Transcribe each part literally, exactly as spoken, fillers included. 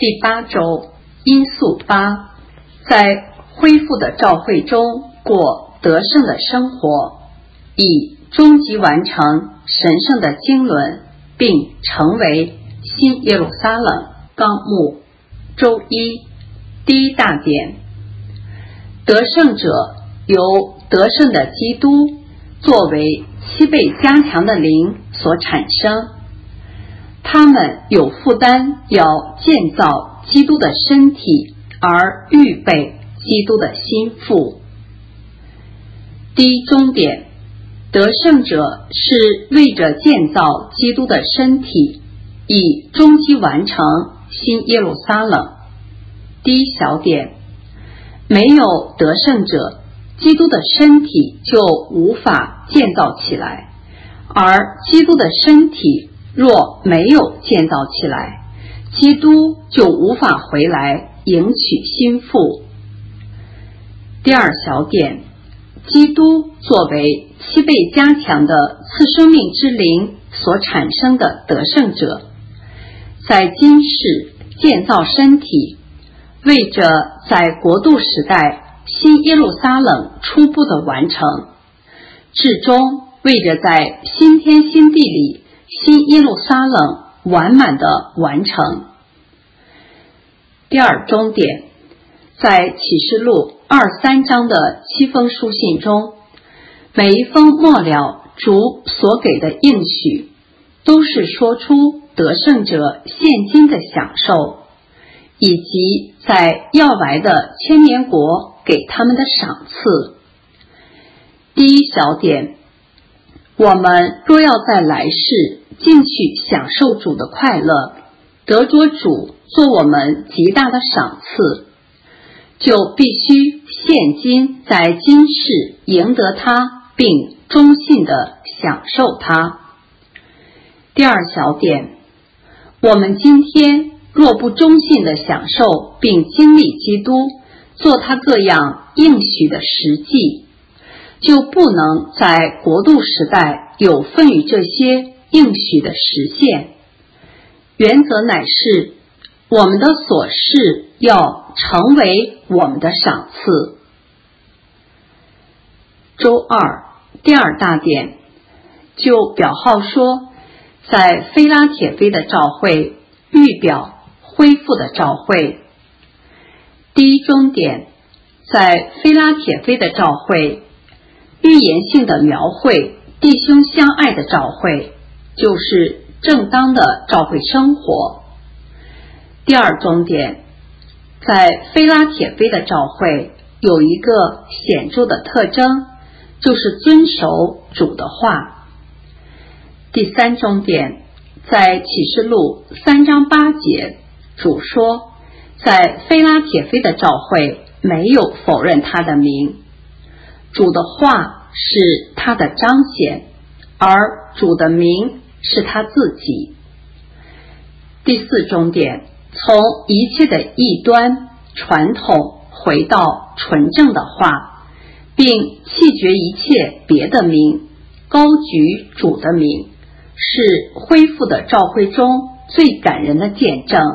第八周因素八，在恢复的召会中过得胜的生活，以终极完成神圣的经纶，并成为新耶路撒冷纲目。周一第一大点，得胜者由得胜的基督作为七倍加强的灵所产生，他们有负担要建造基督的身体，而预备基督的心腹。第一终点，得胜者是为着建造基督的身体，以终极完成新耶路撒冷。第一小点，没有得胜者，基督的身体就无法建造起来，而基督的身体若没有建造起来，基督就无法回来迎娶心腹。第二小点，基督作为七倍加强的次生命之灵所产生的得胜者，在今世建造身体，为着在国度时代新耶路撒冷初步的完成，至终为着在新天新地里新耶路撒冷完满的完成。第二终点，在启示录二三章的七封书信中，每一封末了主所给的应许，都是说出得胜者现今的享受，以及在要来的千年国给他们的赏赐。第一小点，我们若要在来世进去享受主的快乐，得着主做我们极大的赏赐，就必须现今在今世赢得它，并忠信地享受它。第二小点，我们今天若不忠信地享受并经历基督做他各样应许的实际，就不能在国度时代有份于这些应许的实现。原则乃是我们的所事要成为我们的赏赐。周二第二大点，就表号说，在非拉铁非的召会预表恢复的召会。第一终点，在非拉铁非的召会预言性的描绘弟兄相爱的召会，就是正当的召会生活。第二终点，在非拉铁非的召会有一个显著的特征，就是遵守主的话。第三终点，在启示录三章八节，主说，在非拉铁非的召会没有否认他的名，主的话是他的彰显，而主的名是他自己。第四终点，从一切的异端传统回到纯正的话，并弃绝一切别的名，高举主的名，是恢复的召会中最感人的见证。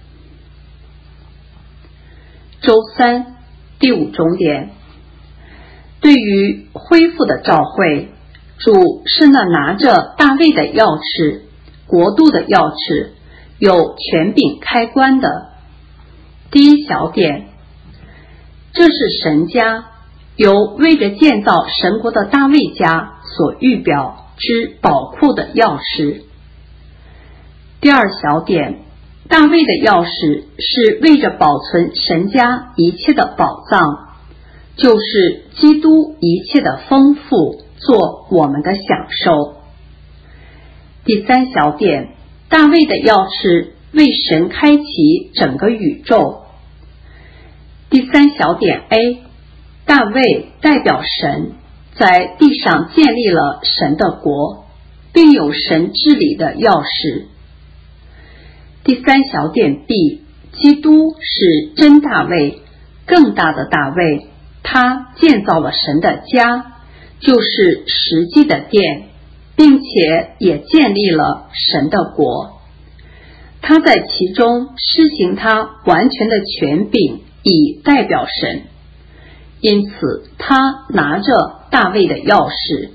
周三第五终点，对于恢复的召会，主是那拿着大卫的钥匙，国度的钥匙，有权柄开关的。第一小点，这是神家，由为着建造神国的大卫家所预表之宝库的钥匙。第二小点，大卫的钥匙是为着保存神家一切的宝藏，就是基督一切的丰富，做我们的享受。第三小点，大卫的钥匙为神开启整个宇宙。第三小点 A， 大卫代表神在地上建立了神的国，并有神治理的钥匙。第三小点 B， 基督是真大卫，更大的大卫，他建造了神的家，就是实际的殿，并且也建立了神的国。 他在其中施行他完全的权柄，以代表神。因此他拿着大卫的钥匙。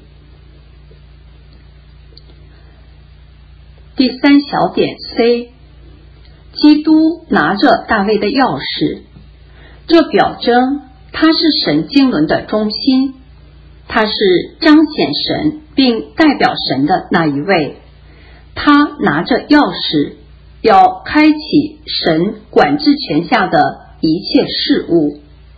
第三小点 C， 基督拿着大卫的钥匙，这表征他是神经纶的中心，他是彰显神并代表神的那一位。他拿着钥匙，要开启神管制权下的一切事物。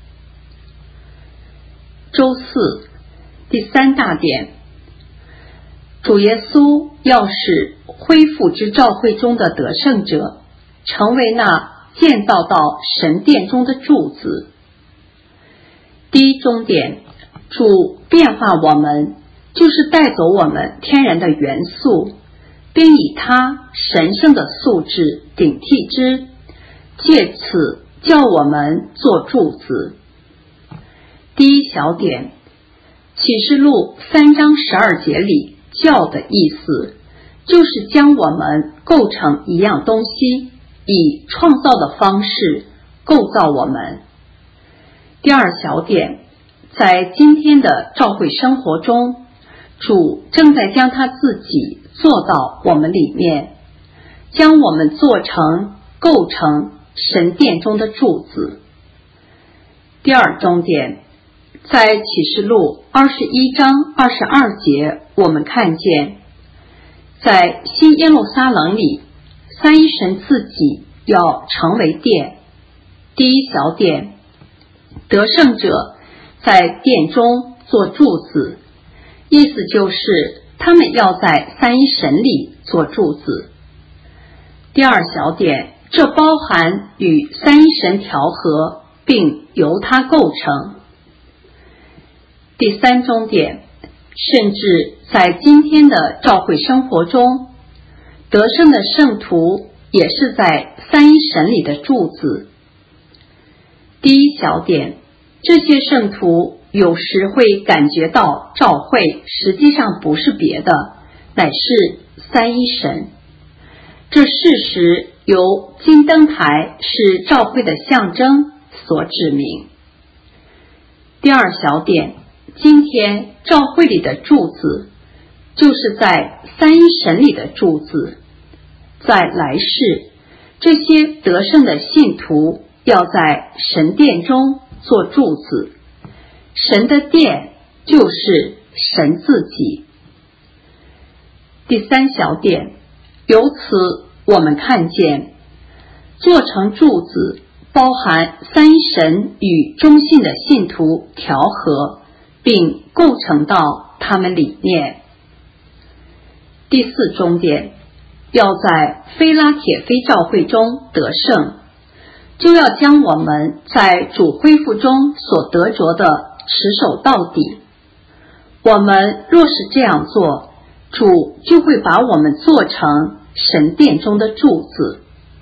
周四第三大点，主耶稣要使恢复之召会中的得胜者成为那建造到神殿中的柱子。第一中点，主变化我们，就是带走我们天然的元素，并以他神圣的素质顶替之，借此叫我们做柱子。第一小点，启示录三章十二节里教的意思，就是将我们构成一样东西，以创造的方式构造我们。第二小点，在今天的召会生活中，主正在将他自己做到我们里面，将我们做成构成神殿中的柱子。第二中点，在启示录二十一章二十二节，我们看见在新耶路撒冷里，三一神自己要成为殿。第一小点，得胜者在殿中做柱子，意思就是他们要在三一神里做柱子。第二小点，这包含与三一神调和，并由它构成。第三中点，甚至在今天的召会生活中，得胜的圣徒也是在三一神里的柱子。第一小点，这些圣徒有时会感觉到召会实际上不是别的，乃是三一神。这事实由金灯台是召会的象征所指明。第二小点，今天召会里的柱子就是在三一神里的柱子。在来世，这些得胜的信徒要在神殿中做柱子，神的殿就是神自己。第三小点，由此我们看见做成柱子包含三一神与中信的信徒调和，并构成到他们里面。第四中点，要在非拉铁非召会中得胜，就要将我们在主恢复中所得着的持守到底。我们若是这样做，主就会把我们做成神殿中的柱子。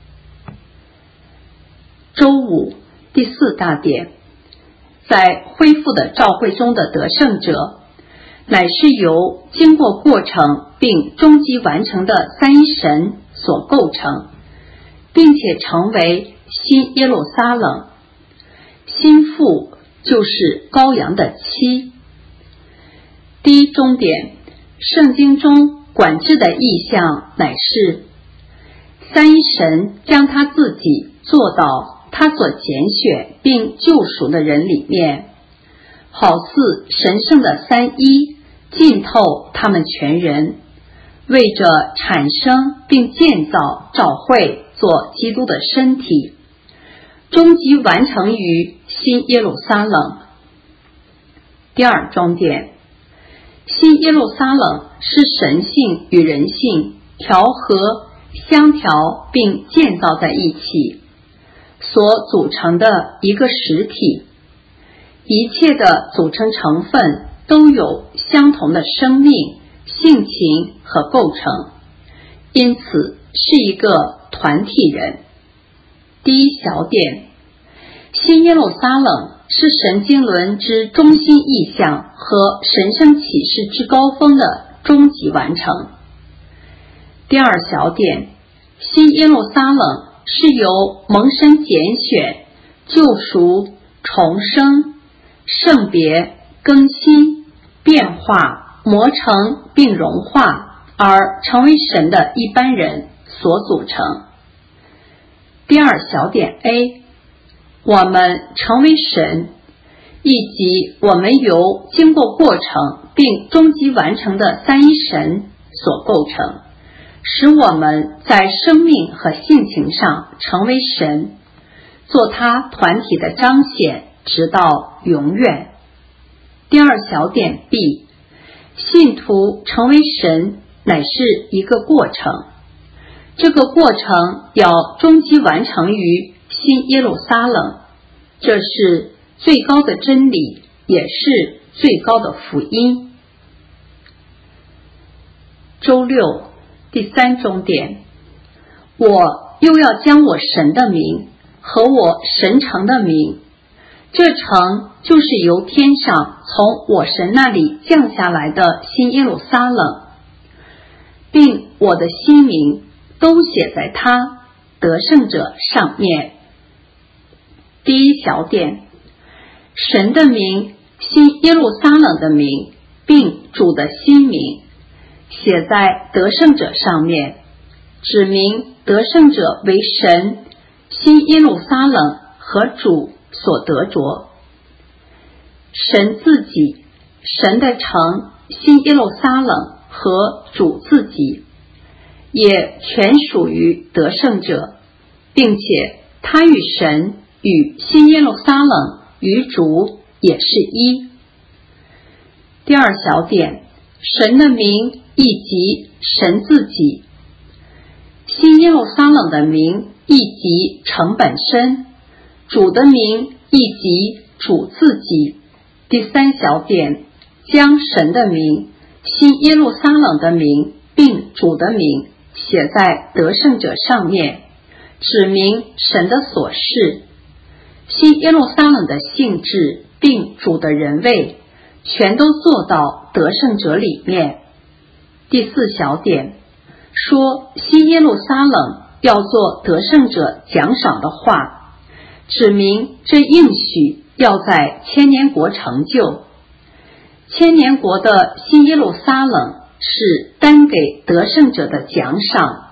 周五第四大点，在恢复的召会中的得胜者，乃是由经过过程并终极完成的三一神所构成，并且成为新耶路撒冷。新妇就是羔羊的妻。第一中点，圣经中管制的意象乃是三一神将他自己做到他所拣选并救赎的人里面，好似神圣的三一浸透他们全人，为着产生并建造召会做基督的身体，终极完成于新耶路撒冷。第二中点，新耶路撒冷是神性与人性调和相调并建造在一起所组成的一个实体，一切的组成成分都有相同的生命、性情和构成，因此是一个团体人。第一小点，新耶路撒冷是神经纶之中心意象和神圣启示之高峰的终极完成。第二小点， 新耶路撒冷是由蒙神拣选、救赎、重生、圣别、更新、变化、磨成并融化而成为神的一般人所组成。第二小点 A， 我们成为神，以及我们由经过过程并终极完成的三一神所构成，使我们在生命和性情上成为神，做他团体的彰显，直到永远。第二小点 B， 信徒成为神乃是一个过程，这个过程要终极完成于新耶路撒冷，这是最高的真理，也是最高的福音。周六第三中点，我又要将我神的名和我神城的名，这城就是由天上从我神那里降下来的新耶路撒冷，并我的新名都写在他得胜者上面。第一小点，神的名、新耶路撒冷的名并主的新名写在得胜者上面，指明得胜者为神、新耶路撒冷和主所得着。神自己、神的城、新耶路撒冷和主自己也全属于得胜者，并且他与神、与新耶路撒冷、与主也是一。第二小点，神的名以及神自己，新耶路撒冷的名以及城本身，主的名以及主自己。第三小点，将神的名、新耶路撒冷的名并主的名写在得胜者上面，指明神的所事，新耶路撒冷的性质并主的人位全都做到得胜者里面。第四小点，说新耶路撒冷要做得胜者奖赏的话，指明这应许要在千年国成就。千年国的新耶路撒冷是单给得胜者的奖赏，